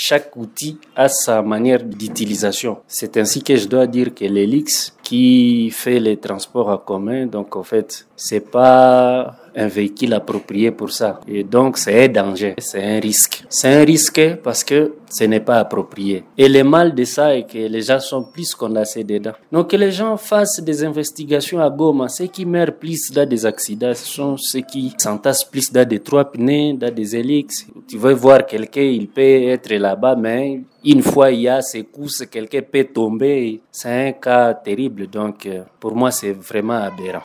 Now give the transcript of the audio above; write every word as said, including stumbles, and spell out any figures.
chaque outil a sa manière d'utilisation. C'est ainsi que je dois dire que l'Helix qui fait les transports en commun, donc en fait, c'est pas un véhicule approprié pour ça. Et donc, c'est un danger, c'est un risque. C'est un risque parce que ce n'est pas approprié. Et le mal de ça est que les gens sont plus condamnés dedans. Donc, que les gens fassent des investigations à Goma. Ceux qui meurent plus dans des accidents, ce sont ceux qui s'entassent plus dans des trois pneus, dans des hélices. Tu veux voir quelqu'un, il peut être là-bas, mais une fois il y a secousse, quelqu'un peut tomber. C'est un cas terrible. Donc, pour moi, c'est vraiment aberrant.